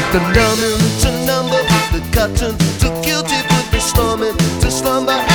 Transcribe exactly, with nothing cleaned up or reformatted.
The numbing to number, the cotton too guilty, put me slumming to slumber.